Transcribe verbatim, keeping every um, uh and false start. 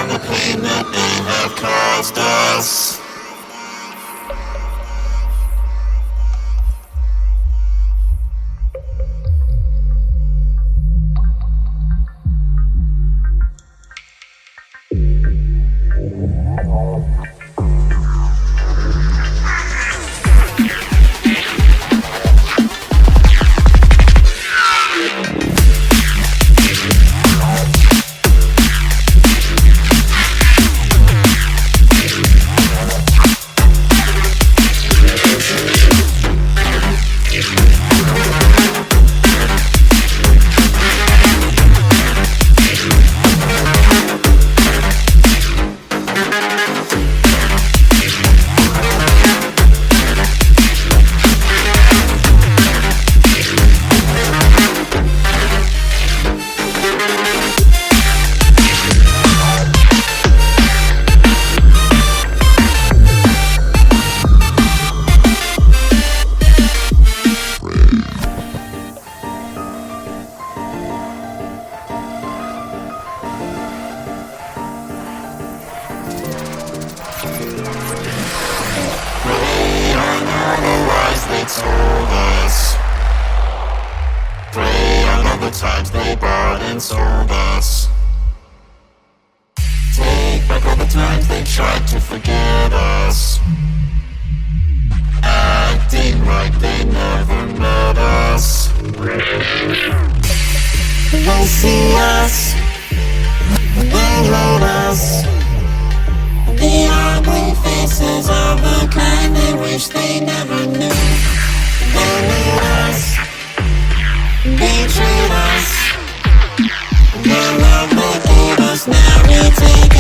on the pain that they have caused us. Told us. Pray on all the times they bought and sold us. Take back all the times they tried to forget us, acting like they never met us. They see us, they hate us. The ugly faces of the kind they wish they never knew. They need us, they treat us. The love they gave us, now we take